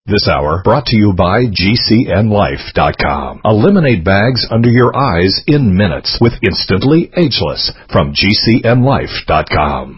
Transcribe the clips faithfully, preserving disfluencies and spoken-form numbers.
This hour brought to you by G C N Life dot com. Eliminate bags under your eyes in minutes with Instantly Ageless from G C N Life dot com.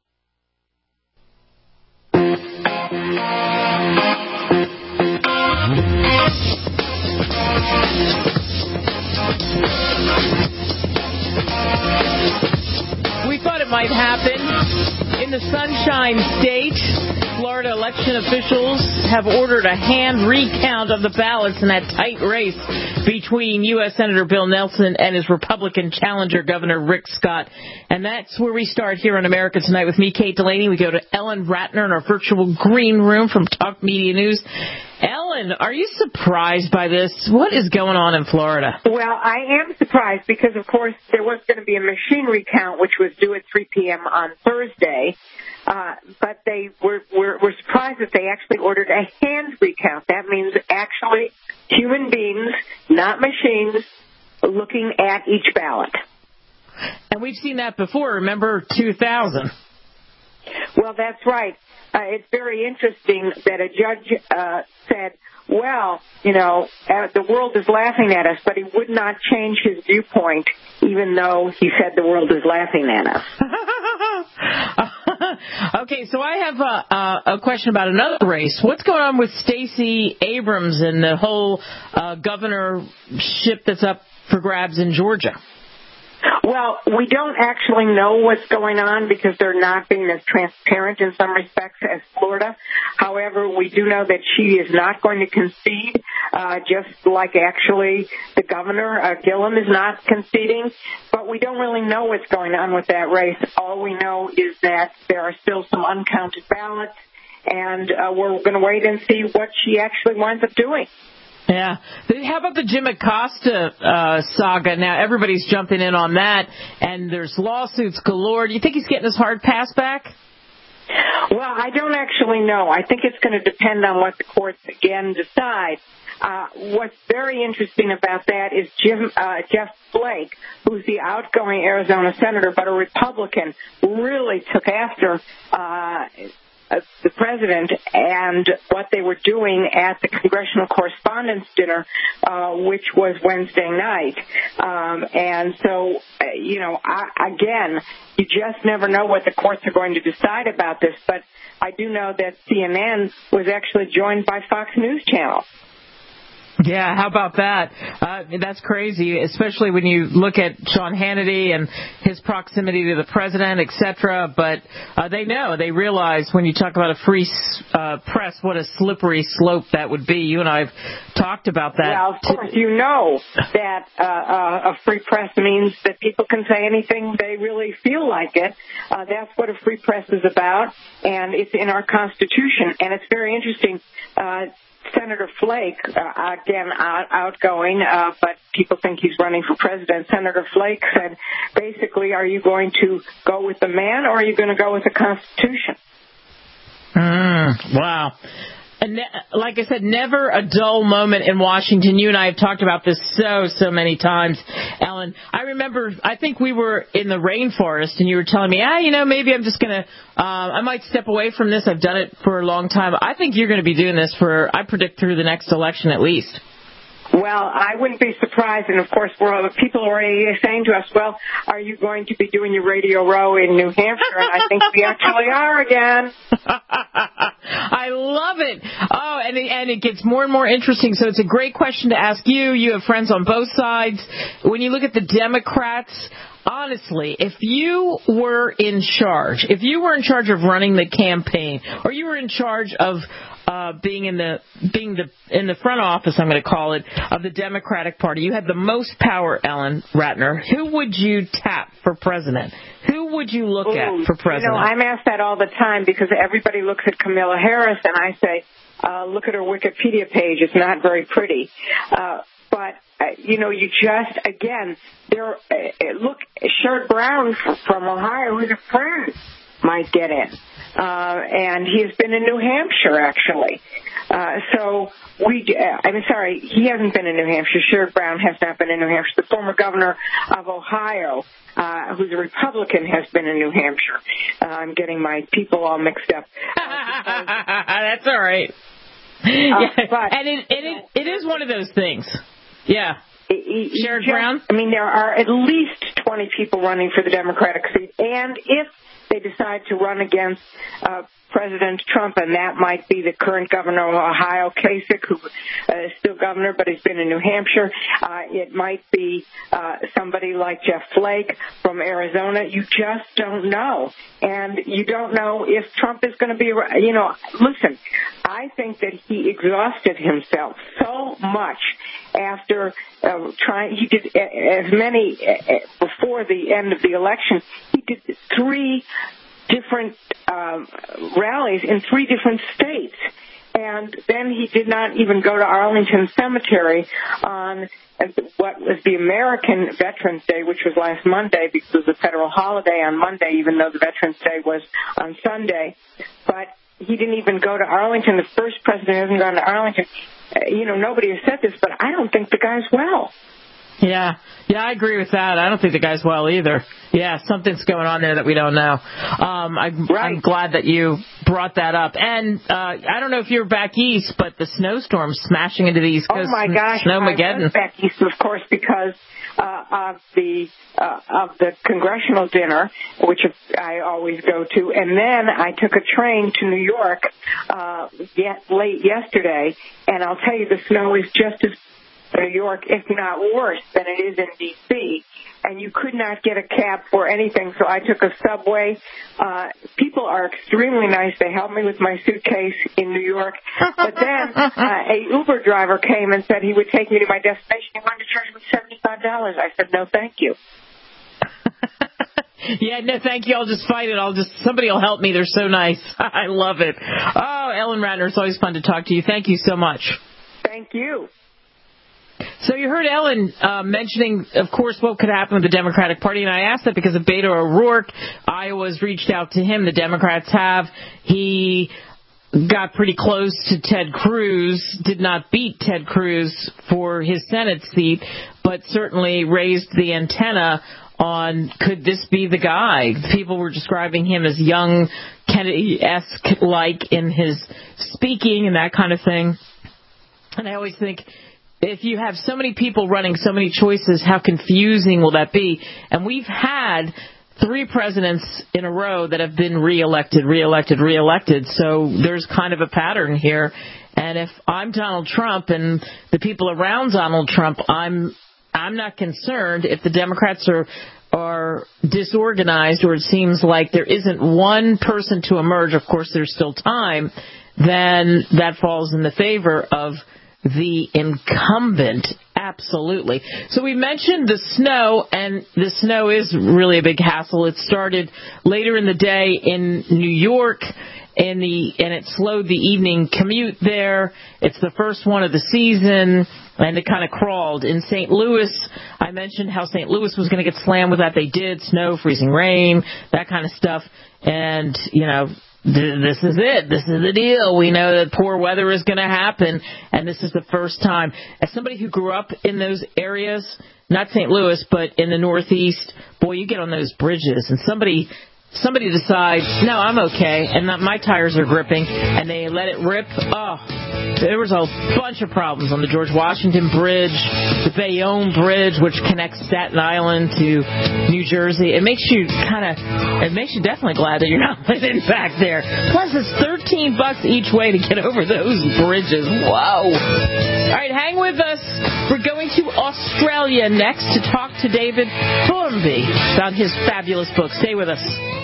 We thought it might happen in the Sunshine State. Florida election officials have ordered a hand recount of the ballots in that tight race between U S Senator Bill Nelson and his Republican challenger, Governor Rick Scott. And that's where we start here on America Tonight with me, Kate Delaney. We go to Ellen Ratner in our virtual green room from Talk Media News. Ellen, are you surprised by this? What is going on in Florida? Well, I am surprised because, of course, there was going to be a machine recount, which was due at three p.m. on Thursday. Uh, but they were, were, were surprised that they actually ordered a hand recount. That means actually human beings, not machines, looking at each ballot. And we've seen that before. Remember two thousand? Well, that's right. Uh, it's very interesting that a judge uh, said, well, you know, uh, the world is laughing at us, but he would not change his viewpoint, even though he said the world is laughing at us. Okay, so I have a, a, a question about another race. What's going on with Stacey Abrams and the whole uh, governorship that's up for grabs in Georgia? Well, we don't actually know what's going on because they're not being as transparent in some respects as Florida. However, we do know that she is not going to concede, uh, just like actually the governor, uh, Gillum, is not conceding. But we don't really know what's going on with that race. All we know is that there are still some uncounted ballots, and uh, we're going to wait and see what she actually winds up doing. Yeah. How about the Jim Acosta uh, saga? Now, everybody's jumping in on that, and there's lawsuits galore. Do you think he's getting his hard pass back? Well, I don't actually know. I think it's going to depend on what the courts again decide. Uh, what's very interesting about that is Jim, uh, Jeff Flake, who's the outgoing Arizona senator but a Republican, really took after uh Uh, the president and what they were doing at the Congressional Correspondents' Dinner, uh, which was Wednesday night. Um, and so, uh, you know, I, again, you just never know what the courts are going to decide about this. But I do know that C N N was actually joined by Fox News Channel. Yeah, how about that? Uh, that's crazy, especially when you look at Sean Hannity and his proximity to the president, et cetera. But uh, they know, they realize when you talk about a free uh, press, what a slippery slope that would be. You and I have talked about that. Well, of course, you know that uh, uh, a free press means that people can say anything they really feel like it. Uh, that's what a free press is about, and it's in our Constitution. And it's very interesting. Uh, Senator Flake, uh, again, out, outgoing, uh, but people think he's running for president. Senator Flake said, basically, are you going to go with the man or are you going to go with the Constitution? Mm, wow. And like I said, never a dull moment in Washington. You and I have talked about this so, so many times, Ellen. I remember, I think we were in the rainforest, and you were telling me, ah, you know, maybe I'm just going to, uh, I might step away from this. I've done it for a long time. I think you're going to be doing this for, I predict, through the next election at least. Well, I wouldn't be surprised, and of course, we're, people are already saying to us, well, are you going to be doing your Radio Row in New Hampshire? And I think we actually are again. I love it. Oh, and it, and it gets more and more interesting, so it's a great question to ask you. You have friends on both sides. When you look at the Democrats, honestly, if you were in charge, if you were in charge of running the campaign, or you were in charge of Uh, being in the being the in the front office, I'm going to call it, of the Democratic Party, you had the most power, Ellen Ratner. Who would you tap for president? Who would you look Ooh, at for president? You know, I'm asked that all the time because everybody looks at Kamala Harris, and I say, uh, look at her Wikipedia page. It's not very pretty. Uh, but, uh, you know, you just, again, there. Uh, look, Sherrod Brown from Ohio, who's a friend, might get in. Uh, and he has been in New Hampshire, actually. Uh, so we, uh, I'm sorry, he hasn't been in New Hampshire. Sherrod Brown has not been in New Hampshire. The former governor of Ohio, uh, who's a Republican, has been in New Hampshire. Uh, I'm getting my people all mixed up. Uh, That's all right. yeah, uh, but, and it, and it it is one of those things. Yeah. Sherrod just, Brown? I mean, there are at least twenty people running for the Democratic seat, and if they decide to run against uh, President Trump, and that might be the current governor of Ohio, Kasich, who uh, is still governor but has been in New Hampshire. Uh, it might be uh, somebody like Jeff Flake from Arizona. You just don't know. And you don't know if Trump is going to be, you know, listen, I think that he exhausted himself so much after uh, trying, he did as many, uh, before the end of the election, he did three different um, rallies in three different states. And then he did not even go to Arlington Cemetery on what was the American Veterans Day, which was last Monday because it was a federal holiday on Monday, even though the Veterans Day was on Sunday. But he didn't even go to Arlington. The first president hasn't gone to Arlington. Uh, you know, nobody has said this, but I don't think the guy's well. Yeah, yeah, I agree with that. I don't think the guy's well either. Yeah, something's going on there that we don't know. Um, I, right. I'm glad that you brought that up. And uh, I don't know if you're back east, but the snowstorm's smashing into the East Coast. Oh my gosh, Snowmageddon. I was back east, of course, because uh, of the uh, of the congressional dinner, which I always go to, and then I took a train to New York uh, yet late yesterday, and I'll tell you, the snow is just as New York, if not worse, than it is in D C, and you could not get a cab for anything, so I took a subway. Uh, people are extremely nice. They helped me with my suitcase in New York, but then uh, a Uber driver came and said he would take me to my destination. He wanted to charge me seventy-five dollars. I said, no, thank you. Yeah, no, thank you. I'll just fight it. I'll just, somebody will help me. They're so nice. I love it. Oh, Ellen Ratner, it's always fun to talk to you. Thank you so much. Thank you. So you heard Ellen uh, mentioning, of course, what could happen with the Democratic Party, and I asked that because of Beto O'Rourke. Iowa's reached out to him. The Democrats have. He got pretty close to Ted Cruz, did not beat Ted Cruz for his Senate seat, but certainly raised the antenna on could this be the guy. People were describing him as young, Kennedy-esque, like in his speaking and that kind of thing. And I always think, if you have so many people running so many choices, how confusing will that be? And we've had three presidents in a row that have been reelected, reelected, reelected. So there's kind of a pattern here. And if I'm Donald Trump and the people around Donald Trump, I'm I'm not concerned if the Democrats are are disorganized, or it seems like there isn't one person to emerge. Of course, there's still time. Then that falls in the favor of the incumbent. Absolutely. So we mentioned the snow, and the snow is really a big hassle. It started later in the day in New York, in the and it slowed the evening commute there. It's the first one of the season, and it kind of crawled. In Saint Louis, I mentioned how Saint Louis was going to get slammed with that. They did. Snow, freezing rain, that kind of stuff. And, you know, this is it. This is the deal. We know that poor weather is going to happen, and this is the first time. As somebody who grew up in those areas, not Saint Louis, but in the Northeast, boy, you get on those bridges, and somebody somebody decides, no, I'm okay, and that my tires are gripping, and they let it rip. Oh, there was a bunch of problems on the George Washington Bridge, the Bayonne Bridge, which connects Staten Island to New Jersey. It makes you kind of, it makes you definitely glad that you're not living back there. Plus, it's thirteen bucks each way to get over those bridges. Whoa. All right, hang with us. We're going to Australia next to talk to David Thornby about his fabulous book. Stay with us.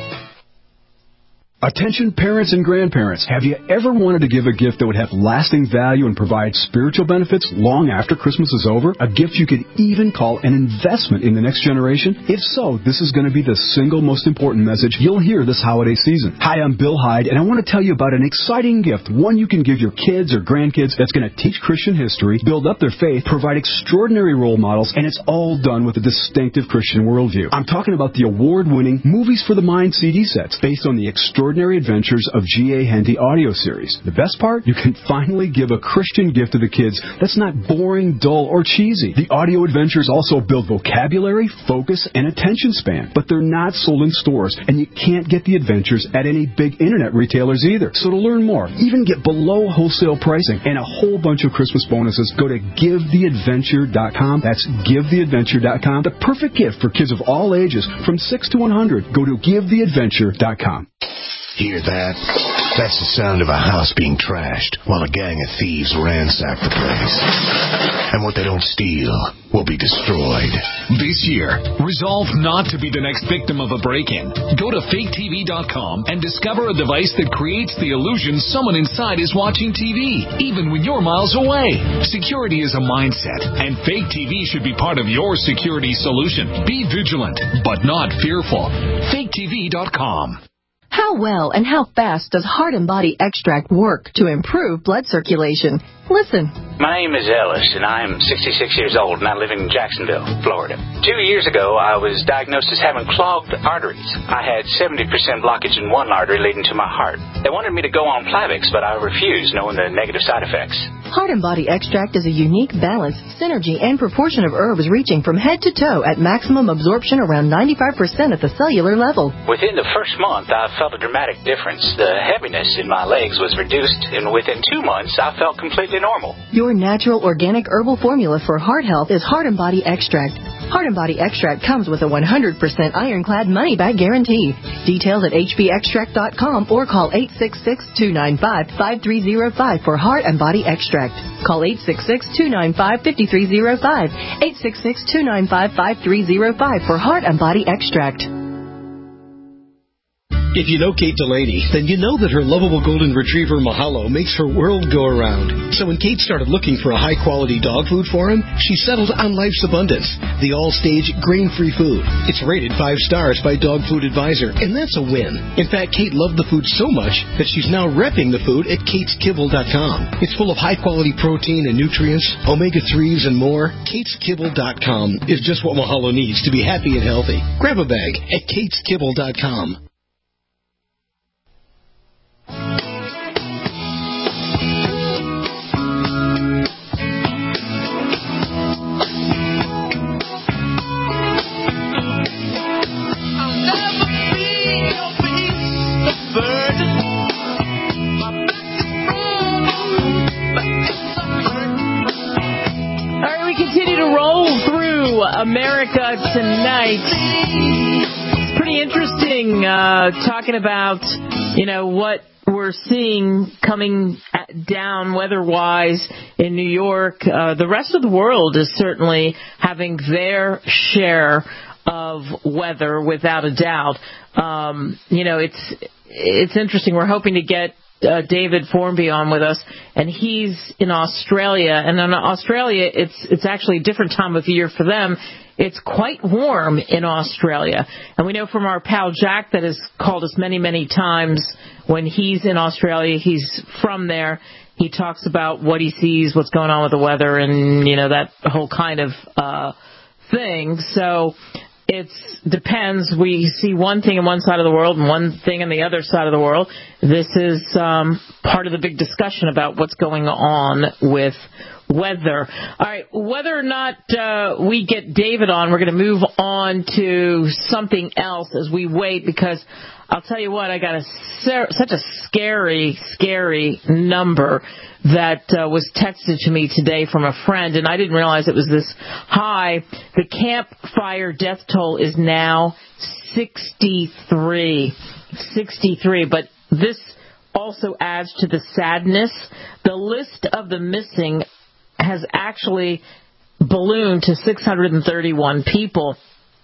Attention parents and grandparents, have you ever wanted to give a gift that would have lasting value and provide spiritual benefits long after Christmas is over? A gift you could even call an investment in the next generation? If so, this is going to be the single most important message you'll hear this holiday season. Hi, I'm Bill Hyde, and I want to tell you about an exciting gift, one you can give your kids or grandkids that's going to teach Christian history, build up their faith, provide extraordinary role models, and it's all done with a distinctive Christian worldview. I'm talking about the award-winning Movies for the Mind C D sets, based on the extraordinary Extraordinary Adventures of G A. Henty audio series. The best part? You can finally give a Christian gift to the kids that's not boring, dull, or cheesy. The audio adventures also build vocabulary, focus, and attention span, but they're not sold in stores, and you can't get the adventures at any big internet retailers either. So to learn more, even get below wholesale pricing, and a whole bunch of Christmas bonuses, go to give the adventure dot com. That's give the adventure dot com. The perfect gift for kids of all ages, from six to one hundred. Go to give the adventure dot com. Hear that? That's the sound of a house being trashed while a gang of thieves ransack the place. And what they don't steal will be destroyed. This year, resolve not to be the next victim of a break-in. Go to fake T V dot com and discover a device that creates the illusion someone inside is watching T V, even when you're miles away. Security is a mindset, and Fake T V should be part of your security solution. Be vigilant, but not fearful. fake T V dot com. How well and how fast does Heart and Body Extract work to improve blood circulation? Listen. My name is Ellis, and I'm sixty-six years old, and I live in Jacksonville, Florida. Two years ago, I was diagnosed as having clogged arteries. I had seventy percent blockage in one artery leading to my heart. They wanted me to go on Plavix, but I refused, knowing the negative side effects. Heart and Body Extract is a unique balance, synergy, and proportion of herbs reaching from head to toe at maximum absorption around ninety-five percent at the cellular level. Within the first month, I felt a dramatic difference. The heaviness in my legs was reduced, and within two months, I felt completely normal. Your natural organic herbal formula for heart health is Heart and Body Extract. Heart and Body Extract comes with a one hundred percent ironclad money-back guarantee. Details at h b extract dot com or call eight six six, two nine five, five three zero five for Heart and Body Extract. Call eight six six, two nine five, five three zero five, eight six six, two nine five, five three zero five for Heart and Body Extract. If you know Kate Delaney, then you know that her lovable golden retriever Mahalo makes her world go around. So when Kate started looking for a high-quality dog food for him, she settled on Life's Abundance, the all-stage grain-free food. It's rated five stars by Dog Food Advisor, and that's a win. In fact, Kate loved the food so much that she's now repping the food at kates kibble dot com. It's full of high-quality protein and nutrients, omega threes, and more. kates kibble dot com is just what Mahalo needs to be happy and healthy. Grab a bag at kates kibble dot com. America Tonight. It's pretty interesting uh, talking about, you know, what we're seeing coming down weather-wise in New York. Uh, the rest of the world is certainly having their share of weather, without a doubt. Um, you know, it's it's interesting. We're hoping to get Uh, David Formby on with us, and he's in Australia. And in Australia, it's it's actually a different time of year for them. It's quite warm in Australia. And we know from our pal Jack that has called us many, many times when he's in Australia, he's from there. He talks about what he sees, what's going on with the weather, and, you know, that whole kind of uh, thing. So it depends. We see one thing on one side of the world and one thing on the other side of the world. This is um, part of the big discussion about what's going on with weather. All right, whether or not uh, we get David on, we're going to move on to something else as we wait, because I'll tell you what, I got a such a scary, scary number that uh, was texted to me today from a friend, and I didn't realize it was this high. The campfire death toll is now sixty-three. sixty-three, but this also adds to the sadness. The list of the missing has actually ballooned to six hundred thirty-one people.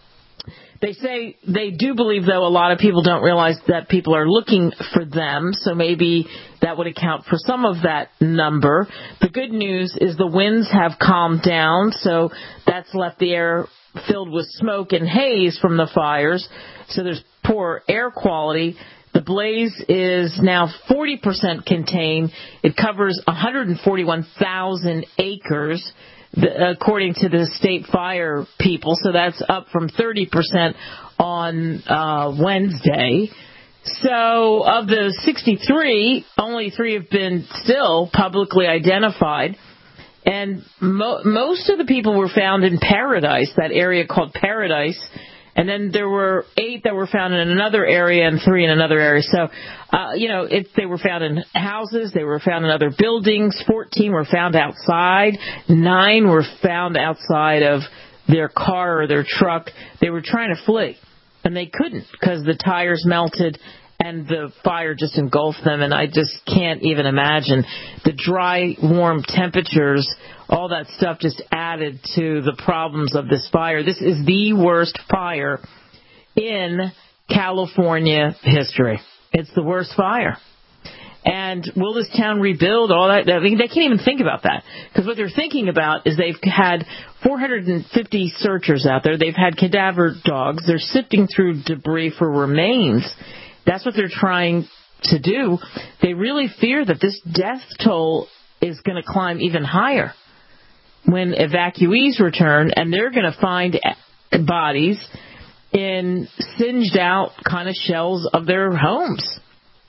They say they do believe, though, a lot of people don't realize that people are looking for them, so maybe that would account for some of that number. The good news is the winds have calmed down, so that's left the air filled with smoke and haze from the fires, so there's poor air quality. The blaze is now forty percent contained. It covers one hundred forty-one thousand acres, according to the state fire people. So that's up from thirty percent on uh, Wednesday. So of the sixty-three, only three have been still publicly identified. And mo- most of the people were found in Paradise, that area called Paradise. And then there were eight that were found in another area and three in another area. So, uh, you know, it, they were found in houses. They were found in other buildings. fourteen were found outside. Nine were found outside of their car or their truck. They were trying to flee, and they couldn't because the tires melted and the fire just engulfed them. And I just can't even imagine the dry, warm temperatures. All that stuff just added to the problems of this fire. This is the worst fire in California history. It's the worst fire. And will this town rebuild? All that? I mean, they can't even think about that. Because what they're thinking about is they've had four hundred fifty searchers out there. They've had cadaver dogs. They're sifting through debris for remains. That's what they're trying to do. They really fear that this death toll is going to climb even higher when evacuees return, and they're going to find bodies in singed out kind of shells of their homes.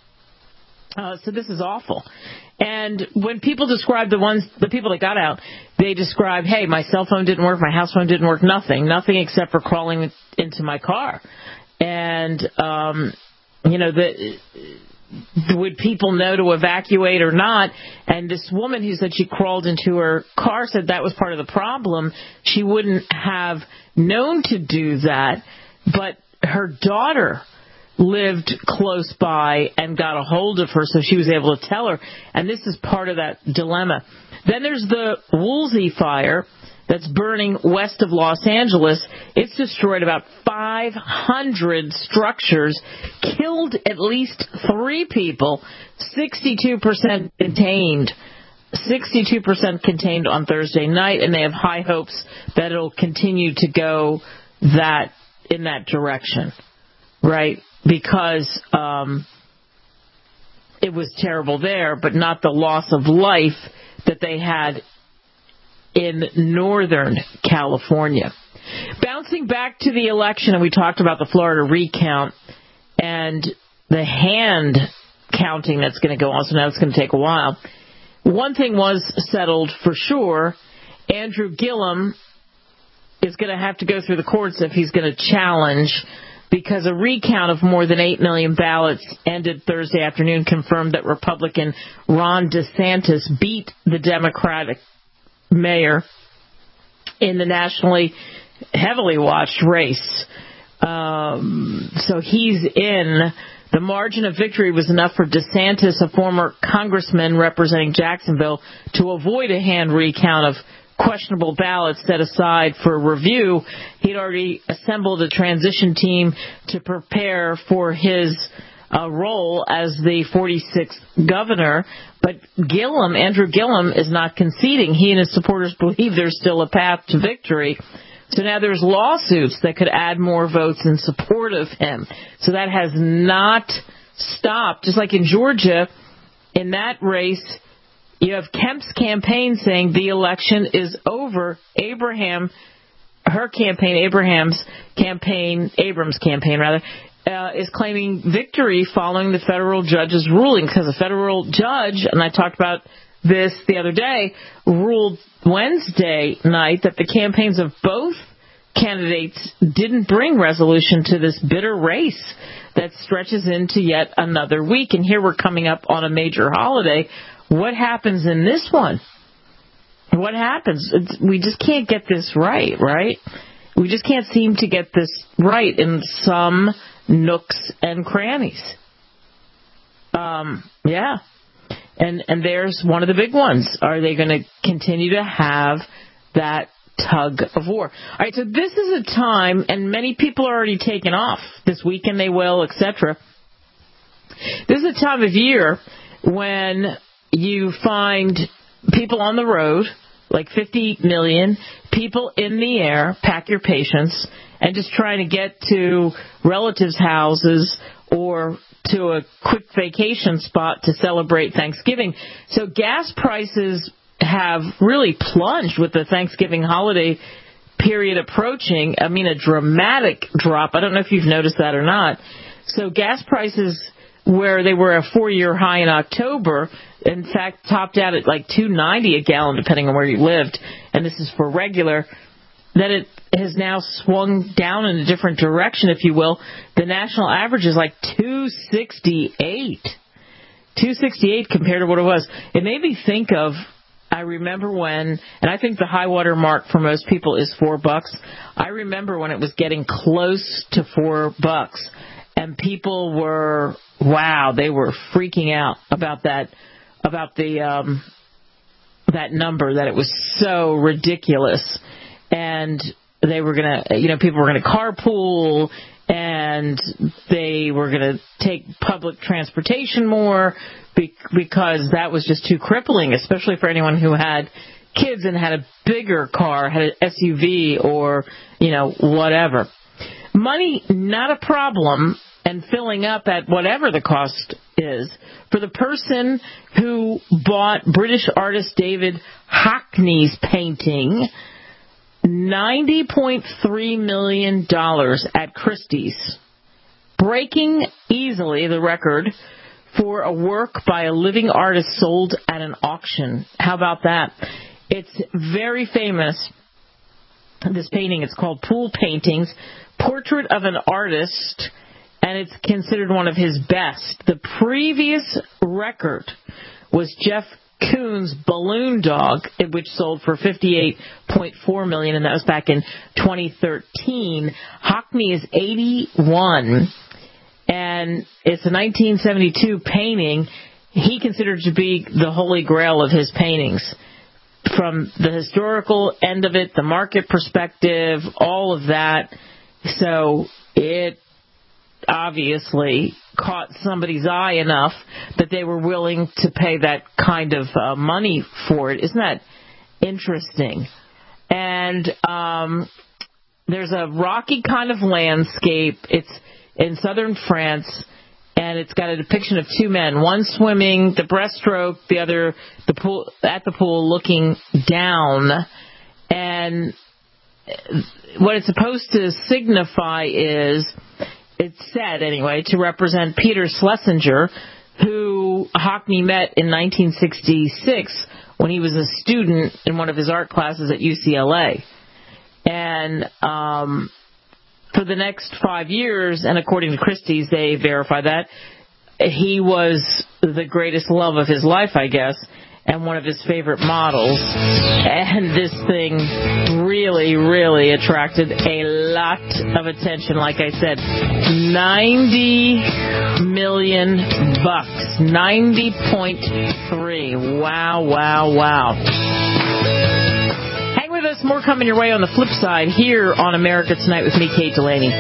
Uh, so this is awful. And when people describe the ones, the people that got out, they describe, hey, my cell phone didn't work, my house phone didn't work, nothing, nothing except for crawling into my car. And, um, you know, the, would people know to evacuate or not? And this woman who said she crawled into her car said that was part of the problem. She wouldn't have known to do that, but her daughter lived close by and got a hold of her, so she was able to tell her. And this is part of that dilemma. Then there's the Woolsey fire that's burning west of Los Angeles. It's destroyed about five hundred structures, killed at least three people, sixty-two percent contained. sixty-two percent contained on Thursday night, and they have high hopes that it'll continue to go that in that direction, right? Because um, it was terrible there, but not the loss of life that they had in Northern California. Bouncing back to the election, and we talked about the Florida recount and the hand counting that's going to go on, so now it's going to take a while. One thing was settled for sure. Andrew Gillum is going to have to go through the courts if he's going to challenge, because a recount of more than eight million ballots ended Thursday afternoon confirmed that Republican Ron DeSantis beat the Democratic mayor in the nationally heavily watched race. Um, so he's in. The margin of victory was enough for DeSantis, a former congressman representing Jacksonville, to avoid a hand recount of questionable ballots set aside for review. He'd already assembled a transition team to prepare for his uh, role as the forty-sixth governor. But Gillum, Andrew Gillum, is not conceding. He and his supporters believe there's still a path to victory. So now there's lawsuits that could add more votes in support of him. So that has not stopped. Just like in Georgia, in that race, you have Kemp's campaign saying the election is over. Abraham, her campaign, Abraham's campaign, Abrams' campaign rather, uh, is claiming victory following the federal judge's ruling, because a federal judge, and I talked about this the other day, ruled Wednesday night that the campaigns of both candidates didn't bring resolution to this bitter race that stretches into yet another week. And here we're coming up on a major holiday. What happens in this one? What happens? It's, we just can't get this right, right? We just can't seem to get this right in some nooks and crannies. Um, yeah. And and there's one of the big ones. Are they going to continue to have that tug of war? All right, so this is a time, and many people are already taken off. This weekend they will, et cetera. This is a time of year when you find people on the road, like fifty million, people in the air, pack your patience, and just trying to get to relatives' houses or to a quick vacation spot to celebrate Thanksgiving. So gas prices have really plunged with the Thanksgiving holiday period approaching. I mean, a dramatic drop. I don't know if you've noticed that or not. So gas prices, where they were a four-year high in October, in fact, topped out at like two ninety a gallon, depending on where you lived, and this is for regular, that it has now swung down in a different direction, if you will. The national average is like two sixty-eight. two sixty-eight compared to what it was. It made me think of, I remember when, and I think the high water mark for most people is four bucks. I remember when it was getting close to four bucks, and people were, wow, they were freaking out about that, about the, um, that number, that it was so ridiculous. And they were going to, you know, people were going to carpool, and they were going to take public transportation more because that was just too crippling, especially for anyone who had kids and had a bigger car, had an S U V or, you know, whatever. Money, not a problem, and filling up at whatever the cost is. For the person who bought British artist David Hockney's painting, ninety point three million dollars at Christie's, breaking easily the record for a work by a living artist sold at an auction. How about that? It's very famous, this painting. It's called Pool Paintings, Portrait of an Artist, and it's considered one of his best. The previous record was Jeff Koons' Balloon Dog, which sold for fifty-eight point four million dollars, and that was back in twenty thirteen. Hockney is eighty-one, and it's a nineteen seventy-two painting. He considered to be the holy grail of his paintings. From the historical end of it, the market perspective, all of that. So it obviously caught somebody's eye enough that they were willing to pay that kind of uh, money for it. Isn't that interesting? And um, there's a rocky kind of landscape. It's in southern France, and it's got a depiction of two men, one swimming the breaststroke, the other the pool at the pool looking down. And what it's supposed to signify is, it's said anyway, to represent Peter Schlesinger, who Hockney met in nineteen sixty-six when he was a student in one of his art classes at U C L A. And um, for the next five years, and according to Christie's, they verify that, he was the greatest love of his life, I guess, and one of his favorite models. And this thing really, really attracted a lot of attention. Like I said, ninety million bucks, ninety point three. Wow, wow, wow. Hang with us, more coming your way on the flip side here on America Tonight with me, Kate Delaney.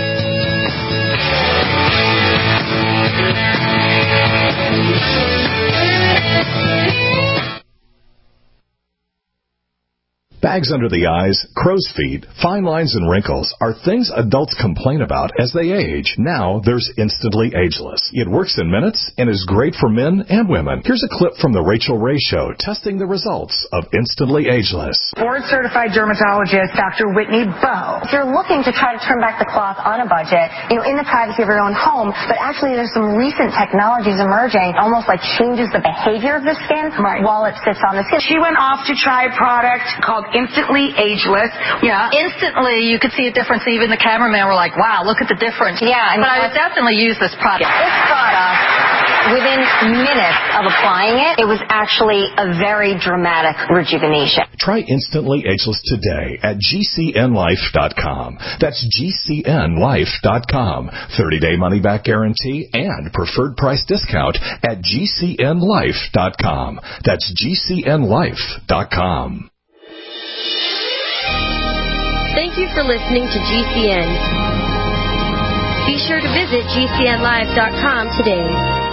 Bags under the eyes, crow's feet, fine lines, and wrinkles are things adults complain about as they age. Now there's Instantly Ageless. It works in minutes and is great for men and women. Here's a clip from The Rachel Ray Show testing the results of Instantly Ageless. Board-certified dermatologist Doctor Whitney Bowe. If you're looking to try to turn back the clock on a budget, you know, in the privacy of your own home, but actually there's some recent technologies emerging, almost like changes the behavior of the skin right. while it sits on the skin. She went off to try a product called Instantly Ageless. Yeah. Instantly, you could see a difference. Even the cameraman were like, wow, look at the difference. Yeah. I mean, but I would definitely use this product. This product, within minutes of applying it, it was actually a very dramatic rejuvenation. Try Instantly Ageless today at G C N life dot com. That's G C N life dot com. thirty-day money-back guarantee and preferred price discount at G C N life dot com. That's G C N life dot com. Thank you for listening to G C N. Be sure to visit G C N live dot com today.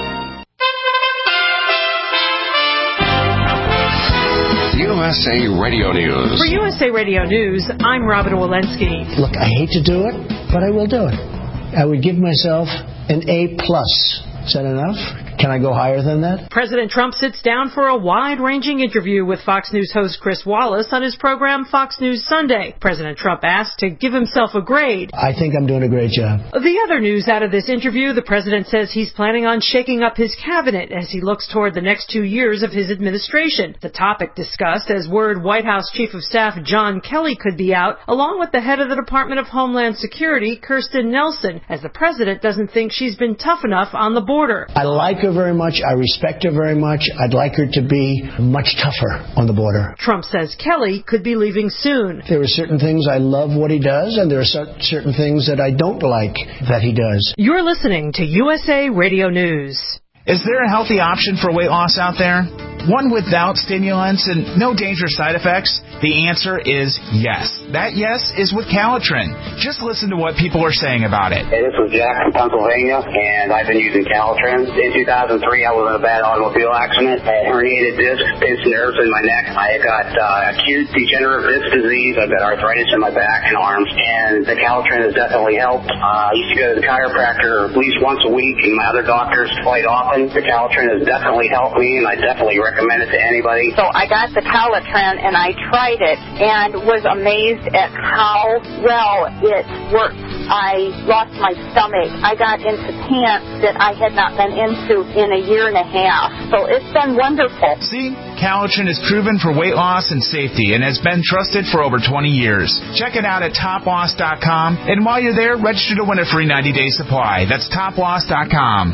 U S A Radio News. For U S A Radio News, I'm Robin Walensky. Look, I hate to do it, but I will do it. I would give myself an A plus. Is that enough? Can I go higher than that? President Trump sits down for a wide-ranging interview with Fox News host Chris Wallace on his program Fox News Sunday. President Trump asked to give himself a grade. I think I'm doing a great job. The other news out of this interview, the president says he's planning on shaking up his cabinet as he looks toward the next two years of his administration. The topic discussed as word White House Chief of Staff John Kelly could be out, along with the head of the Department of Homeland Security, Kirstjen Nielsen, as the president doesn't think she's been tough enough on the border. I like her very much. I respect her very much. I'd like her to be much tougher on the border. Trump says Kelly could be leaving soon. There are certain things I love what he does, and there are certain things that I don't like that he does. You're listening to U S A Radio News. Is there a healthy option for weight loss out there? One without stimulants and no dangerous side effects? The answer is yes. That yes is with Calitrin. Just listen to what people are saying about it. Hey, this is Jack from Pennsylvania, and I've been using Calitrin. In two thousand three, I was in a bad automobile accident. I had herniated discs, pinched nerves in my neck. I got uh, acute degenerative disc disease. I've got arthritis in my back and arms, and the Calitrin has definitely helped. Uh, I used to go to the chiropractor at least once a week, and my other doctors quite often. The Calitrin has definitely helped me, and I definitely recommend it to anybody. So I got the Calitrin, and I tried it and was amazed at how well it worked. I lost my stomach. I got into pants that I had not been into in a year and a half. So it's been wonderful. See, Calitrin is proven for weight loss and safety and has been trusted for over twenty years. Check it out at top loss dot com, and while you're there, register to win a free ninety day supply. That's top loss dot com.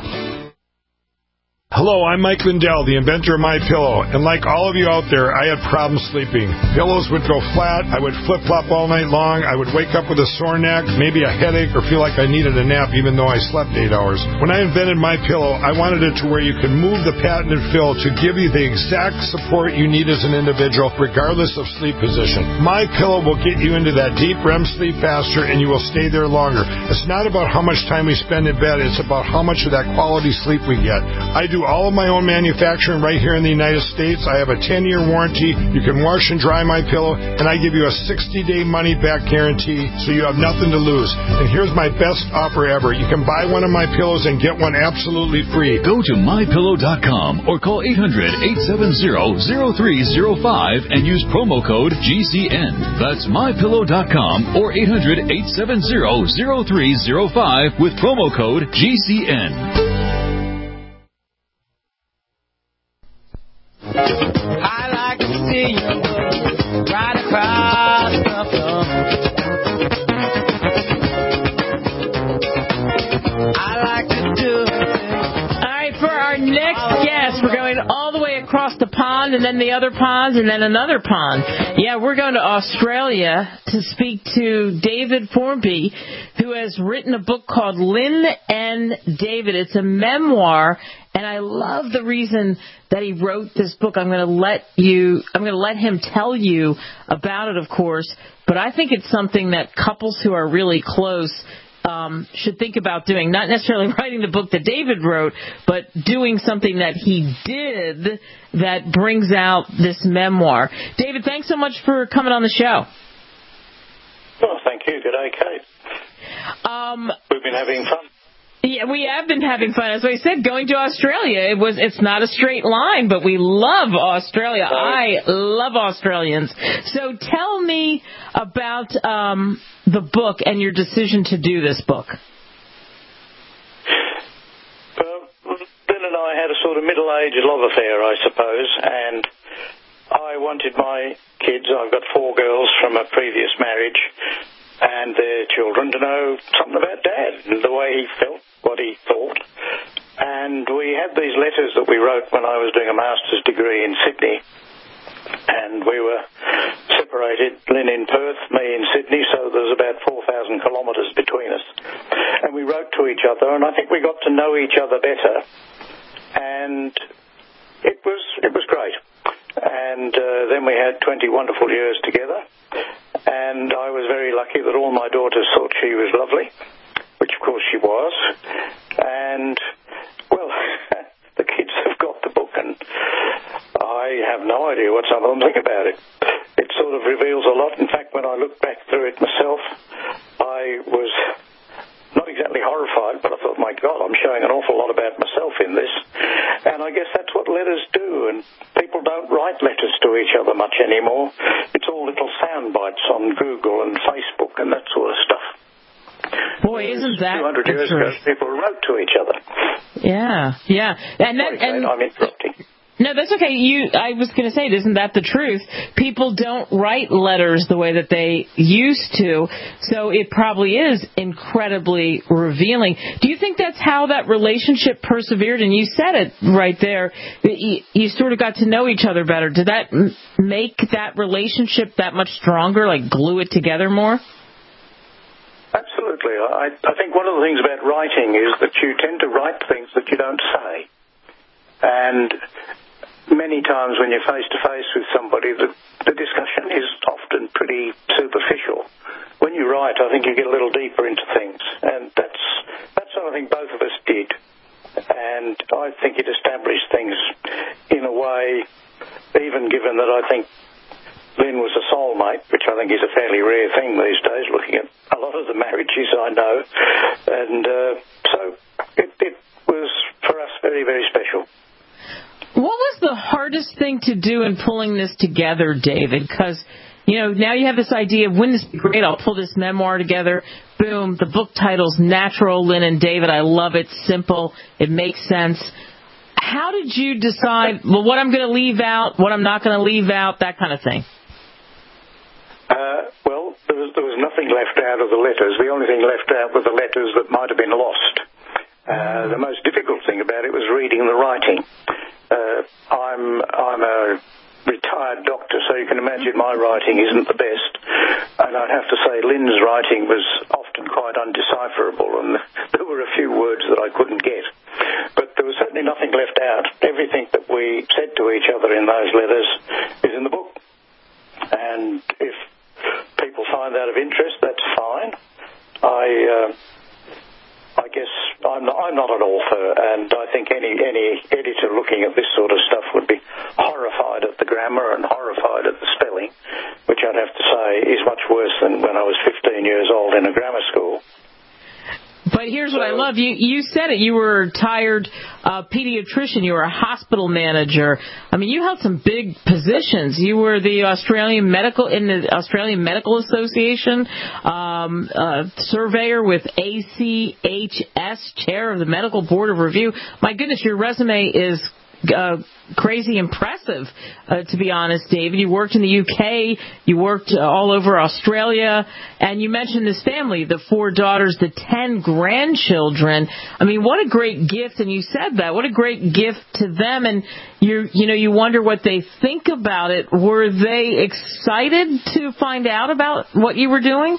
Hello, I'm Mike Lindell, the inventor of MyPillow, and like all of you out there, I had problems sleeping. Pillows would go flat, I would flip-flop all night long, I would wake up with a sore neck, maybe a headache, or feel like I needed a nap even though I slept eight hours. When I invented MyPillow, I wanted it to where you can move the patented fill to give you the exact support you need as an individual, regardless of sleep position. MyPillow will get you into that deep R E M sleep faster, and you will stay there longer. It's not about how much time we spend in bed, it's about how much of that quality sleep we get. I do all of my own manufacturing right here in the United States. I have a ten-year warranty. You can wash and dry my pillow, and I give you a sixty-day money-back guarantee, so you have nothing to lose. And here's my best offer ever. You can buy one of my pillows and get one absolutely free. Go to my pillow dot com or call eight hundred, eight seven zero, zero three zero five and use promo code G C N. That's my pillow dot com or eight hundred, eight seven zero, zero three zero five with promo code G C N. I like to see you right across the floor. I like to do it. All right, for our next guest, we're going all the way across the pond and then the other ponds and then another pond. Yeah, we're going to Australia to speak to David Formby, who has written a book called Lynn and David. It's a memoir. And I love the reason that he wrote this book. I'm going to let you, I'm going to let him tell you about it, of course. But I think it's something that couples who are really close um, should think about doing. Not necessarily writing the book that David wrote, but doing something that he did that brings out this memoir. David, thanks so much for coming on the show. Well, thank you. Good day, Kate. Um, We've been having fun. Yeah, we have been having fun. As I said, going to Australia, it was, it's not a straight line, but we love Australia. I love Australians. So tell me about um, the book and your decision to do this book. Well, Lynn and I had a sort of middle-aged love affair, I suppose, and I wanted my kids, I've got four girls from a previous marriage, and their children to know something about Dad and the way he felt, what he thought. And we had these letters that we wrote when I was doing a master's degree in Sydney. And we were separated, Lynn in Perth, me in Sydney, so there's about four thousand kilometres between us. And we wrote to each other, and I think we got to know each other better. And it was, it was great. And uh, then we had twenty wonderful years together. And I was very lucky that all my daughters thought she was lovely, which of course she was. And, well, the kids have got the book, and I have no idea what some of them think about it. It sort of reveals a lot. In fact, when I look back through it myself, I was not exactly horrified, but I thought, my God, I'm showing an awful lot about myself in this. And I guess that's what letters do, and people don't write letters to each other much anymore. It's all little sound bites on Google and Facebook and that sort of stuff. Boy, isn't that two hundred years ago, people wrote to each other. Yeah, yeah. And that, and I'm interrupting. No, that's okay. You, I was going to say, isn't that the truth? People don't write letters the way that they used to, so it probably is incredibly revealing. Do you think that's how that relationship persevered? And you said it right there. You, you sort of got to know each other better. Did that m- make that relationship that much stronger, like glue it together more? Absolutely. I, I think one of the things about writing is that you tend to write things that you don't say. And many times when you're face-to-face with somebody, the, the discussion is often pretty superficial. When you write, I think you get a little deeper into things. And that's, that's what I think both of us did. And I think it established things in a way, even given that I think Lynn was a soulmate, which I think is a fairly rare thing these days, looking at a lot of the marriages I know. And uh, so it, it was, for us, very, very special. What was the hardest thing to do in pulling this together, David? Because, you know, now you have this idea of, wouldn't this be great? I'll pull this memoir together. Boom. The book title's Natural, Lynn and David. I love it. Simple. It makes sense. How did you decide, well, what I'm going to leave out, what I'm not going to leave out, that kind of thing? Uh, well, there was, there was nothing left out of the letters. The only thing left out were the letters that might have been lost. Uh, the most difficult thing about it was reading the writing. Uh, I'm I'm a retired doctor, so you can imagine my writing isn't the best. And I'd have to say Lynn's writing was often quite undecipherable, and there were a few words that I couldn't get. But there was certainly nothing left out. Everything that we said to each other in those letters is in the book. And if people find that of interest, that's fine. I... Uh, I guess I'm not, I'm not an author, and I think any any editor looking at this sort of stuff would be horrified at the grammar and horrified at the spelling, which I'd have to say is much worse than when I was fifteen years old in a grammar school. But here's what I love. You you said it. You were a retired uh, pediatrician. You were a hospital manager. I mean, you held some big positions. You were the Australian Medical in the Australian Medical Association, um, uh, surveyor with A C H S, chair of the Medical Board of Review. My goodness, your resume is Uh, crazy impressive, uh, to be honest, David. You worked in the U K, you worked uh, all over Australia, and you mentioned this family, the four daughters, the ten grandchildren. I mean, what a great gift, and you said that, what a great gift to them, and you you know, you wonder what they think about it. Were they excited to find out about what you were doing?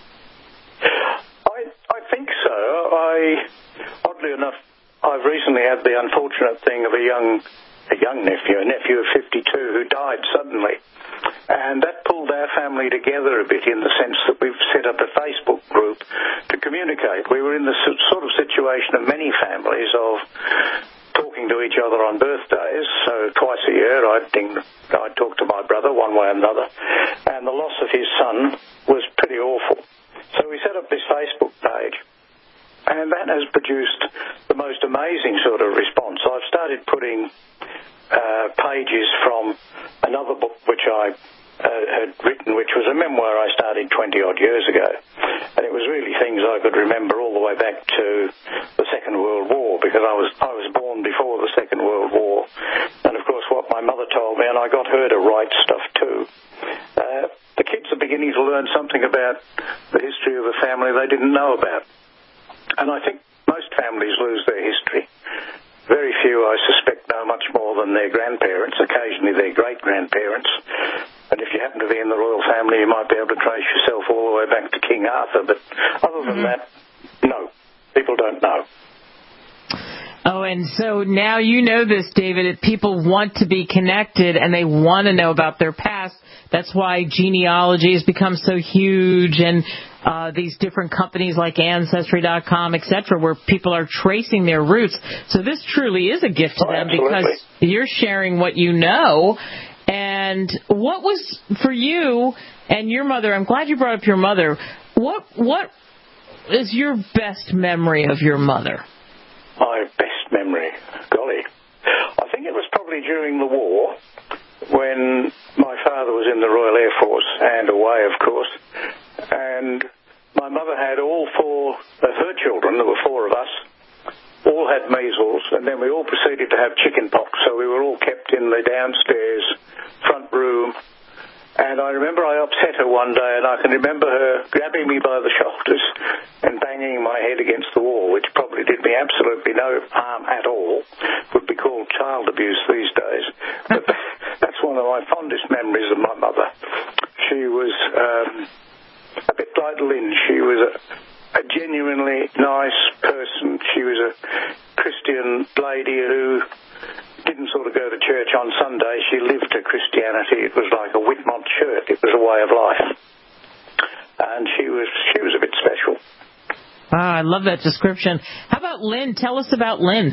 I, I think so. I, oddly enough, I've recently had the unfortunate thing of a young a young nephew, a nephew of fifty-two, who died suddenly. And that pulled our family together a bit in the sense that we've set up a Facebook group to communicate. We were in the sort of situation of many families of talking to each other on birthdays. So twice a year I'd, ding, I'd talk to my brother one way or another. And the loss of his son was pretty awful. So we set up this Facebook page. And that has produced the most amazing sort of response. I've started putting uh, pages from another book which I uh, had written, which was a memoir I started twenty-odd years ago. And it was really things I could remember all the way back to the Second World War, because I was I was born before the Second World War. And, of course, what my mother told me, and I got her to write stuff too. Uh, the kids are beginning to learn something about the history of the family they didn't know about. And I think most families lose their history. Very few, I suspect, know much more than their grandparents, occasionally their great-grandparents. And if you happen to be in the royal family, you might be able to trace yourself all the way back to King Arthur. But other than mm-hmm. that, no, people don't know. Oh, and so now you know this, David. People want to be connected, and they want to know about their past. That's why genealogy has become so huge, and uh, these different companies like Ancestry dot com, et cetera, where people are tracing their roots. So this truly is a gift to oh, them absolutely. Because you're sharing what you know. And what was, for you and your mother, I'm glad you brought up your mother, what what is your best memory of your mother? My best memory? Golly. probably during the war, when my father was in the Royal Air Force and away, of course, and my mother had all four of her children, there were four of us, all had measles, and then we all proceeded to have chicken pox, so we were all kept in the downstairs front room. And I remember I upset her one day, and I can remember her grabbing me by the shoulders and banging my head against the wall, which probably did me absolutely no harm at all. Would be called child abuse these days. But that's one of my fondest memories of my mother. She was um, a bit like Lynn. She was a, a genuinely nice person. She was a Christian lady who didn't sort of go to church on Sunday. She lived her Christianity. It was like a Whitmont shirt. It was a way of life. And she was she was a bit special. Ah, I love that description. How about Lynn? Tell us about Lynn.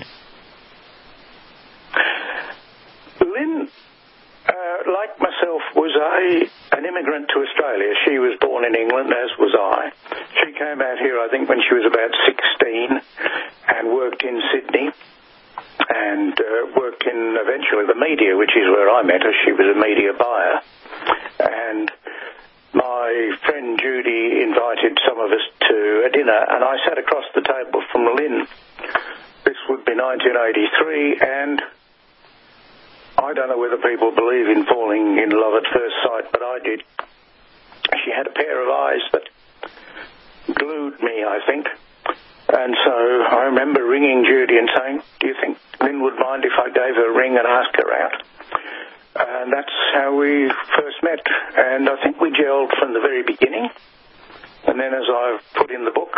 Lynn, uh, like myself, was a an immigrant to Australia. She was born in England, as was I. She came out here, I think, when she was about sixteen and worked in Sydney. And uh, worked in, eventually, the media, which is where I met her. She was a media buyer. And my friend Judy invited some of us to a dinner, and I sat across the table from Lynn. This would be nineteen eighty-three, and I don't know whether people believe in falling in love at first sight, but I did. She had a pair of eyes that glued me, I think. And so I remember ringing Judy and saying, do you think Lynn would mind if I gave her a ring and asked her out? And that's how we first met. And I think we gelled from the very beginning. And then as I've put in the book,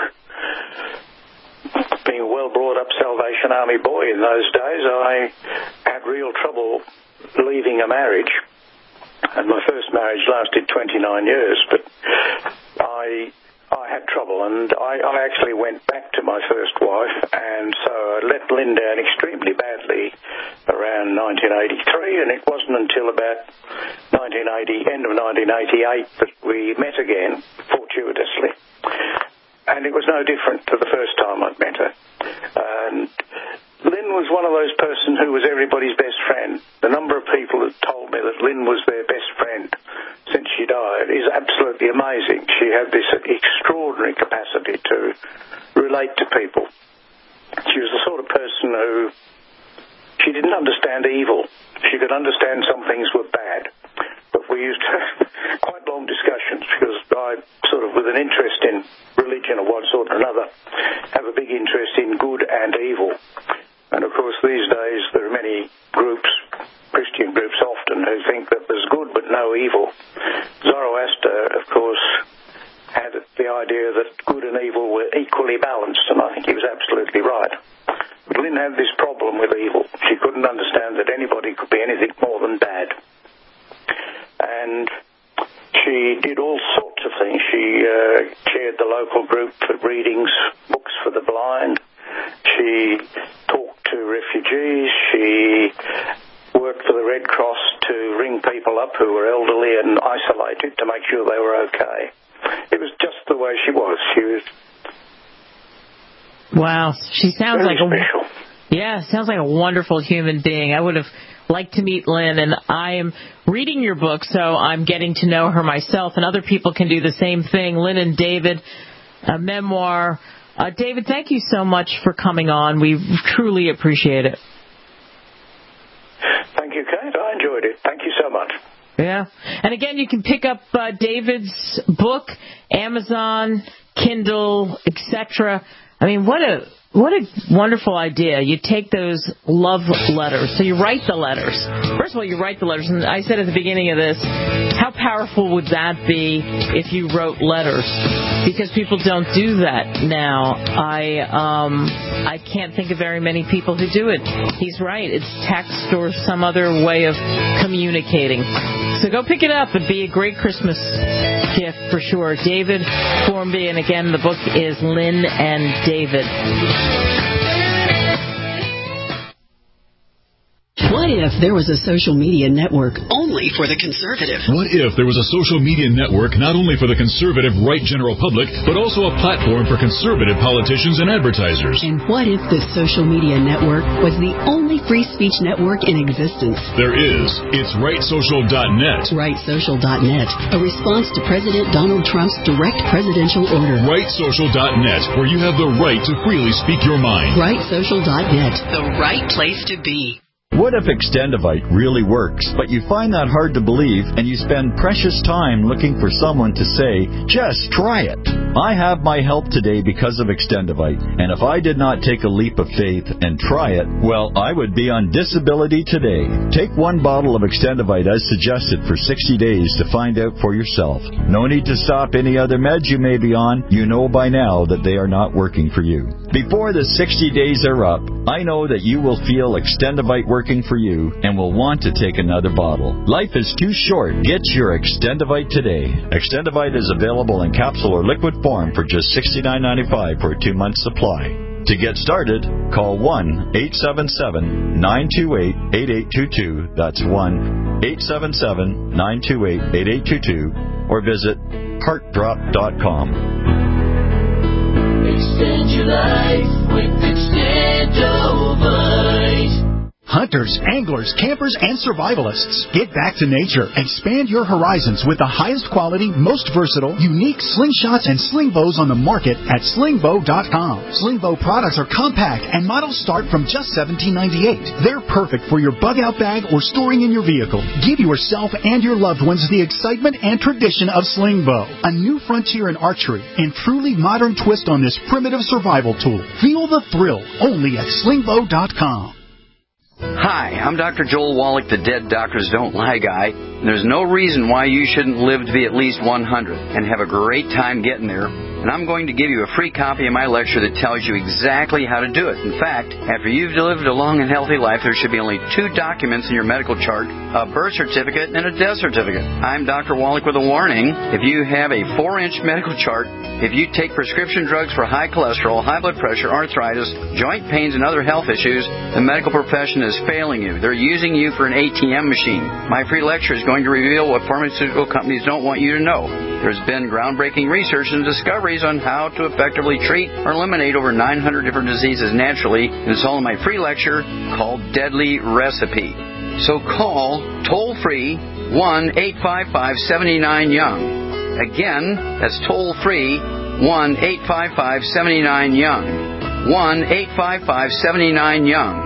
being a well-brought-up Salvation Army boy in those days, I had real trouble leaving a marriage. And my first marriage lasted twenty-nine years, but I... I had trouble, and I, I actually went back to my first wife, and so I let Lynn down extremely badly around nineteen eighty-three, and it wasn't until about nineteen eighty, end of nineteen eighty-eight that we met again, fortuitously. And it was no different to the first time I'd met her. And Lynn was one of those persons who was everybody's best friend. The number of people that told me that Lynn was their best friend since she died is absolutely amazing. She had this extraordinary capacity to relate to people. She was the sort of person who, she didn't understand evil. She could understand some things were bad. But we used to have quite long discussions because I sort of, with an interest in religion of one sort or another, have a big interest in good and evil. And of course these days there are many groups, Christian groups often, who think that there's good but no evil. Zoroaster, of course, had the idea that good and evil were equally balanced, and I think he was absolutely right. But Lynn had this problem with evil. She couldn't understand that anybody could be anything more than bad. And she did all sorts of things. She uh, chaired the local group for readings, books for the blind. She talked to refugees. She worked for the Red Cross to ring people up who were elderly and isolated to make sure they were okay. It was just the way she was. She was. Wow, she sounds very like a special. Yeah, sounds like a wonderful human being. I would have liked to meet Lynn, and I am reading your book, so I'm getting to know her myself, and other people can do the same thing. Lynn and David, a memoir. Uh, David, thank you so much for coming on. We truly appreciate it. Thank you, Kate. I enjoyed it. Thank you so much. Yeah. And again, you can pick up uh, David's book, Amazon, Kindle, et cetera. I mean, what a what a wonderful idea. You take those love letters. So you write the letters. First of all, you write the letters. And I said at the beginning of this, how powerful would that be if you wrote letters? Because people don't do that now. I um, I can't think of very many people who do it. He's right. It's text or some other way of communicating. So go pick it up and be a great Christmas gift for sure. David Formby, and again, the book is Lynn and David. Why What if there was a social media network only for the conservative? What if there was a social media network not only for the conservative right general public, but also a platform for conservative politicians and advertisers? And what if this social media network was the only free speech network in existence? There is. It's right social dot net. right social dot net, a response to President Donald Trump's direct presidential order. right social dot net, where you have the right to freely speak your mind. right social dot net, the right place to be. What if Extendivite really works, but you find that hard to believe and you spend precious time looking for someone to say, just try it? I have my help today because of Extendivite, and if I did not take a leap of faith and try it, well, I would be on disability today. Take one bottle of Extendivite as suggested for sixty days to find out for yourself. No need to stop any other meds you may be on. You know by now that they are not working for you. Before the sixty days are up, I know that you will feel Extendivite working for you and will want to take another bottle. Life is too short. Get your Extendivite today. Extendivite is available in capsule or liquid form for just sixty-nine ninety-five for a two-month supply. To get started, call one eight seven seven, nine two eight, eight eight two two. That's one eight seven seven, nine two eight, eight eight two two. Or visit heart drop dot com. Extend your life with Extendivite. Hunters, anglers, campers, and survivalists. Get back to nature. Expand your horizons with the highest quality, most versatile, unique slingshots and sling bows on the market at sling bow dot com. Sling bow products are compact and models start from just seventeen ninety-eight. They're perfect for your bug-out bag or storing in your vehicle. Give yourself and your loved ones the excitement and tradition of sling bow. A new frontier in archery and truly modern twist on this primitive survival tool. Feel the thrill only at sling bow dot com. Hi, I'm Doctor Joel Wallach, the Dead Doctors Don't Lie guy. And there's no reason why you shouldn't live to be at least one hundred and have a great time getting there. And I'm going to give you a free copy of my lecture that tells you exactly how to do it. In fact, after you've lived a long and healthy life, there should be only two documents in your medical chart, a birth certificate and a death certificate. I'm Doctor Wallach with a warning. If you have a four-inch medical chart, if you take prescription drugs for high cholesterol, high blood pressure, arthritis, joint pains, and other health issues, the medical profession is failing you. They're using you for an A T M machine. My free lecture is going to reveal what pharmaceutical companies don't want you to know. There's been groundbreaking research and discoveries on how to effectively treat or eliminate over nine hundred different diseases naturally, and it's all in my free lecture called Deadly Recipe. So call toll-free one eight five five, seven nine, young. Again, that's toll-free one eight five five, seven nine, young. one eight five five, seven nine, young.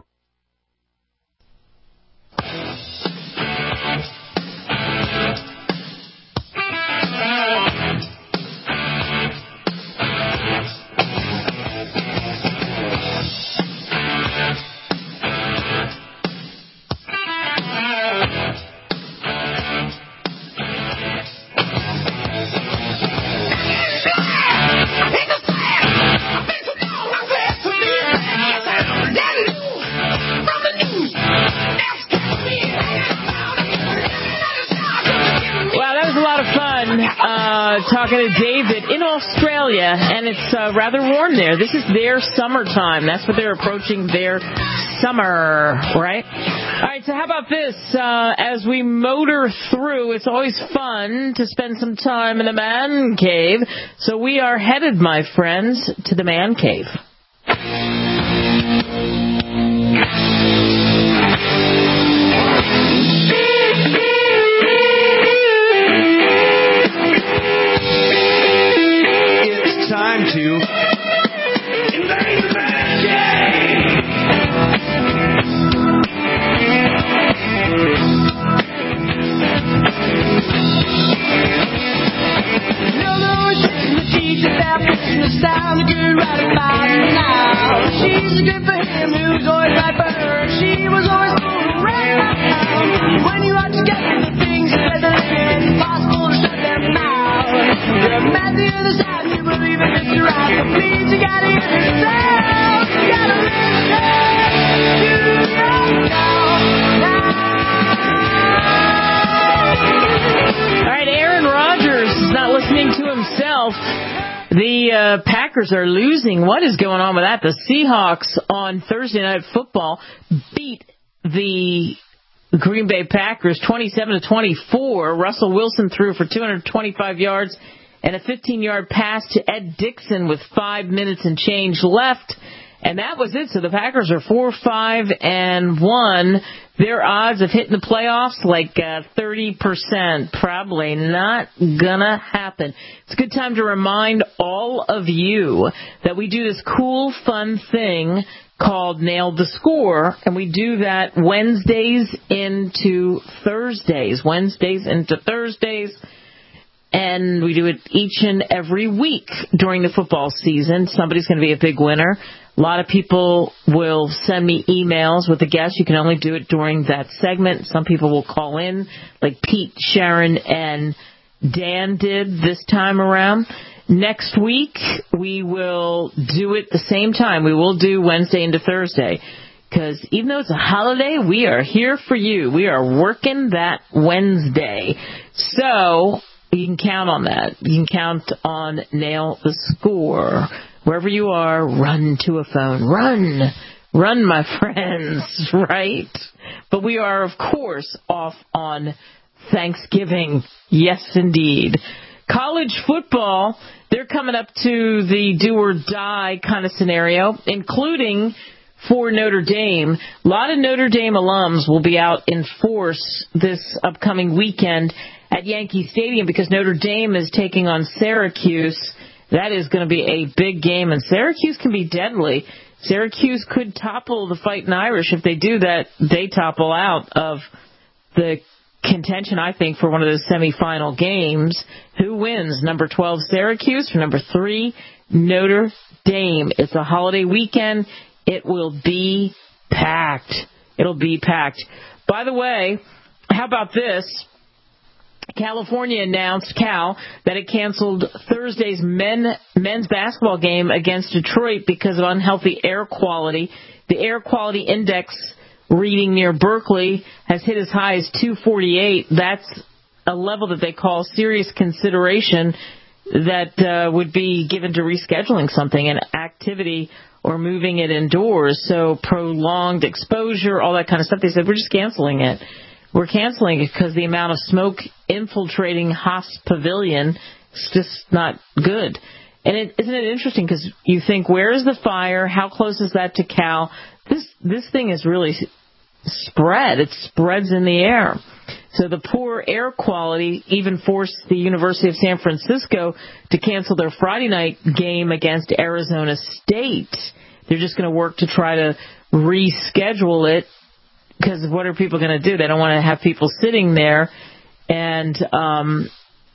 Talking to David in Australia, and it's uh, rather warm there. This is their summertime. That's what they're approaching, their summer, right? All right, so how about this? Uh, as we motor through, it's always fun to spend some time in the man cave. So we are headed, my friends, to the man cave. Time to invade the man cave. No, no, she's the teacher that business sound good right about now. She's good for him who's always right for her. She was always right around. When you are together, the things that are living, impossible to shut them out. You're mad the other side. Believe it, Mister Right, so please, you gotta hear yourself. You gotta listen to yourself. All right, Aaron Rodgers is not listening to himself. The uh, Packers are losing. What is going on with that? The Seahawks on Thursday Night Football beat the Green Bay Packers twenty-seven to twenty-four. Russell Wilson threw for two hundred twenty-five yards and a fifteen-yard pass to Ed Dixon with five minutes and change left. And that was it. So the Packers are four, five, and one. Their odds of hitting the playoffs, like uh, thirty percent. Probably not gonna happen. It's a good time to remind all of you that we do this cool, fun thing called Nail the Score, and we do that Wednesdays into Thursdays. Wednesdays into Thursdays. And we do it each and every week during the football season. Somebody's going to be a big winner. A lot of people will send me emails with a guess. You can only do it during that segment. Some people will call in, like Pete, Sharon, and Dan did this time around. Next week, we will do it the same time. We will do Wednesday into Thursday. Because even though it's a holiday, we are here for you. We are working that Wednesday. So you can count on that. You can count on Nail the Score. Wherever you are, run to a phone. Run. Run, my friends, right? But we are, of course, off on Thanksgiving. Yes, indeed. College football, they're coming up to the do-or-die kind of scenario, including for Notre Dame. A lot of Notre Dame alums will be out in force this upcoming weekend at Yankee Stadium because Notre Dame is taking on Syracuse. That is going to be a big game, and Syracuse can be deadly. Syracuse could topple the Fighting Irish. If they do that, they topple out of the contention, I think, for one of those semifinal games. Who wins? Number twelve, Syracuse, or number three, Notre Dame? It's a holiday weekend. It will be packed. It'll be packed. By the way, how about this? California announced, Cal, that it canceled Thursday's men, men's basketball game against Detroit because of unhealthy air quality. The air quality index reading near Berkeley has hit as high as two forty-eight. That's a level that they call serious consideration that uh, would be given to rescheduling something, an activity, or moving it indoors. So prolonged exposure, all that kind of stuff. They said, we're just canceling it. We're canceling it because the amount of smoke infiltrating Haas Pavilion is just not good. And it, isn't it interesting because you think, where is the fire? How close is that to Cal? This this thing is really spread. It spreads in the air. So the poor air quality even forced the University of San Francisco to cancel their Friday night game against Arizona State. They're just going to work to try to reschedule it. Because what are people going to do? They don't want to have people sitting there and um,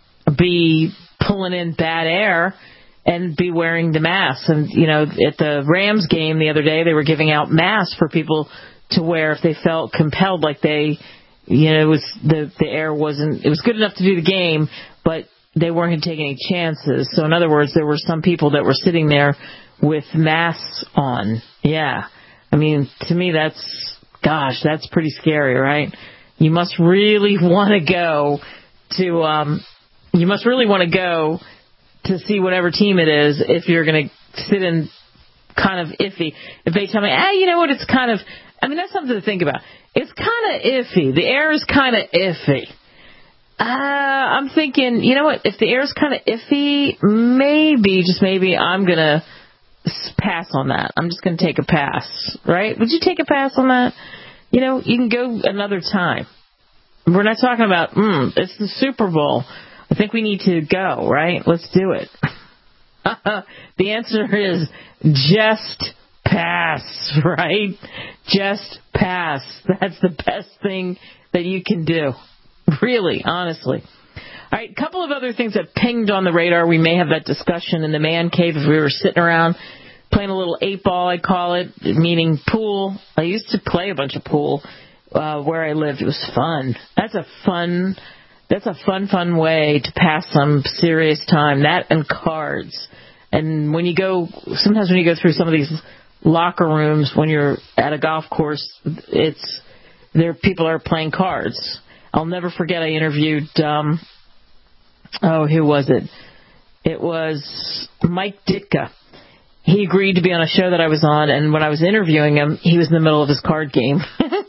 be pulling in bad air and be wearing the masks. And, you know, at the Rams game the other day, they were giving out masks for people to wear if they felt compelled, like they, you know, it was the, the air wasn't, it was good enough to do the game, but they weren't going to take any chances. So, in other words, there were some people that were sitting there with masks on. Yeah. I mean, to me, that's, gosh, that's pretty scary, right? You must really want to go to, um, you must really want to go to see whatever team it is if you're going to sit in kind of iffy. If they tell me, ah, you know what, it's kind of, I mean, that's something to think about. It's kind of iffy. The air is kind of iffy. Uh, I'm thinking, you know what, if the air is kind of iffy, maybe, just maybe, I'm going to pass on that. I'm just going to take a pass, right? Would you take a pass on that? You know, you can go another time. We're not talking about, mm, it's the Super Bowl. I think we need to go, right? Let's do it. The answer is just pass, right? Just pass. That's the best thing that you can do. Really, honestly. All right, a couple of other things that pinged on the radar. We may have that discussion in the man cave if we were sitting around playing a little eight ball, I call it, meaning pool. I used to play a bunch of pool uh, where I lived. It was fun. That's a fun, that's a fun, fun way to pass some serious time. That and cards. And when you go, sometimes when you go through some of these locker rooms when you're at a golf course, it's there. People are playing cards. I'll never forget. I interviewed. Um, oh, who was it? It was Mike Ditka. He agreed to be on a show that I was on, and when I was interviewing him, he was in the middle of his card game.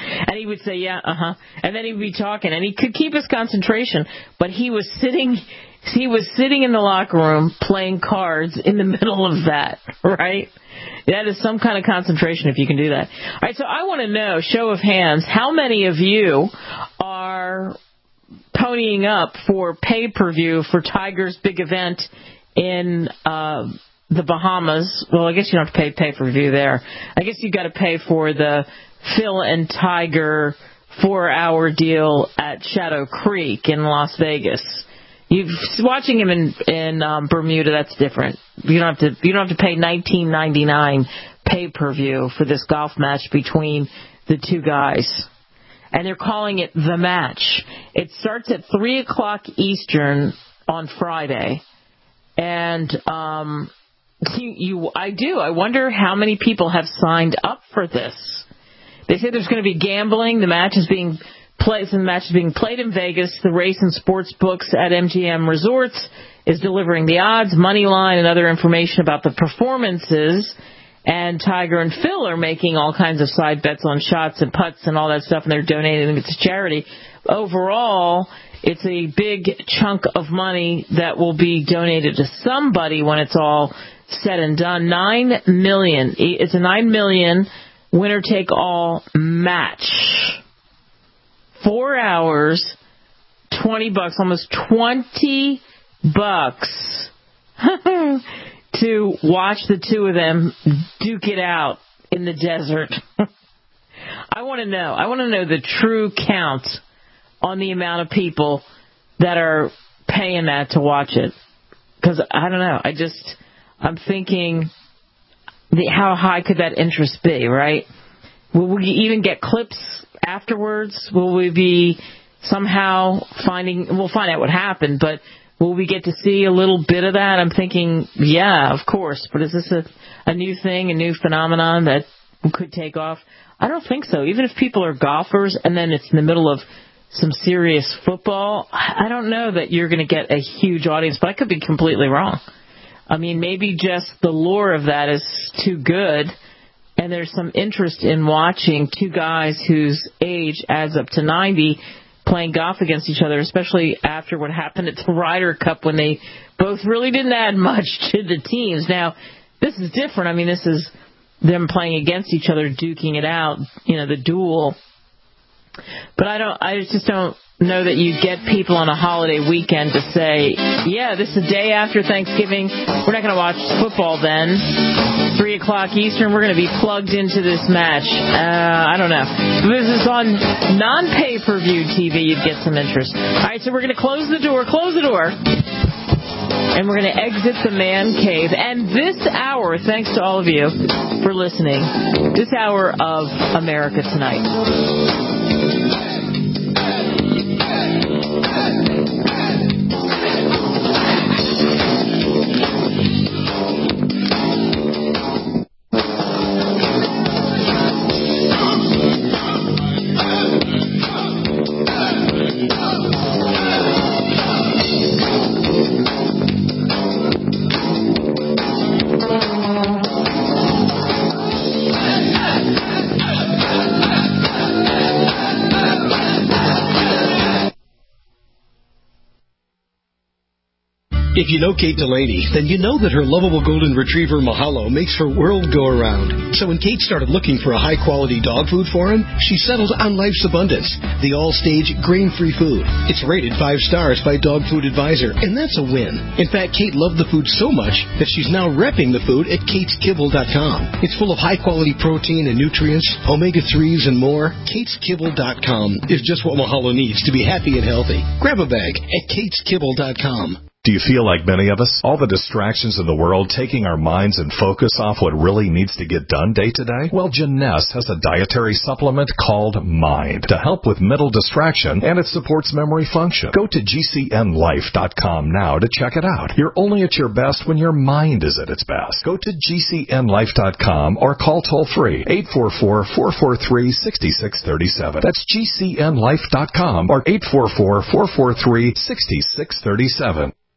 And he would say, yeah, uh-huh. And then he would be talking, and he could keep his concentration, but he was sitting... He was sitting in the locker room playing cards in the middle of that, right? That is some kind of concentration if you can do that. All right, so I want to know, show of hands, how many of you are ponying up for pay-per-view for Tiger's big event in uh, the Bahamas? Well, I guess you don't have to pay pay-per-view there. I guess you've got to pay for the Phil and Tiger four-hour deal at Shadow Creek in Las Vegas. You watching him in in um, Bermuda, that's different. You don't have to you don't have to pay nineteen ninety-nine pay-per-view for this golf match between the two guys. And they're calling it The Match. It starts at three o'clock Eastern on Friday. And um, you, you, I do. I wonder how many people have signed up for this. They say there's going to be gambling. The match is being played. The match is being played in Vegas. The race and sports books at M G M Resorts is delivering the odds, money line, and other information about the performances. And Tiger and Phil are making all kinds of side bets on shots and putts and all that stuff, and they're donating it to charity. Overall, it's a big chunk of money that will be donated to somebody when it's all said and done. Nine million. It's a nine million winner-take-all match. Four hours, twenty bucks, almost twenty bucks. To watch the two of them duke it out in the desert. I want to know. I want to know the true count on the amount of people that are paying that to watch it. Because, I don't know, I just, I'm thinking, the, how high could that interest be, right? Will we even get clips afterwards? Will we be somehow finding, we'll find out what happened, but will we get to see a little bit of that? I'm thinking, yeah, of course. But is this a, a new thing, a new phenomenon that could take off? I don't think so. Even if people are golfers and then it's in the middle of some serious football, I don't know that you're going to get a huge audience. But I could be completely wrong. I mean, maybe just the lure of that is too good. And there's some interest in watching two guys whose age adds up to ninety playing golf against each other, especially after what happened at the Ryder Cup when they both really didn't add much to the teams. Now, this is different. I mean, this is them playing against each other, duking it out, you know, the duel. But I don't, I just don't know that you get people on a holiday weekend to say, yeah, this is the day after Thanksgiving. We're not going to watch football then. Three o'clock Eastern, we're going to be plugged into this match. Uh, I don't know. If this is on non-pay-per-view T V, you'd get some interest. All right, so we're going to close the door, close the door, and we're going to exit the man cave. And this hour, thanks to all of you for listening, this hour of America Tonight. If you know Kate Delaney, then you know that her lovable golden retriever Mahalo makes her world go around. So when Kate started looking for a high-quality dog food for him, she settled on Life's Abundance, the all-stage grain-free food. It's rated five stars by Dog Food Advisor, and that's a win. In fact, Kate loved the food so much that she's now repping the food at kates kibble dot com. It's full of high-quality protein and nutrients, omega threes, and more. kates kibble dot com is just what Mahalo needs to be happy and healthy. Grab a bag at kates kibble dot com. Do you feel like many of us? All the distractions in the world taking our minds and focus off what really needs to get done day to day? Well, Jeunesse has a dietary supplement called Mind to help with mental distraction, and it supports memory function. Go to G C N life dot com now to check it out. You're only at your best when your mind is at its best. Go to G C N life dot com or call toll-free eight four four, four four three, six six three seven. That's G C N life dot com or eight four four, four four three, six six three seven.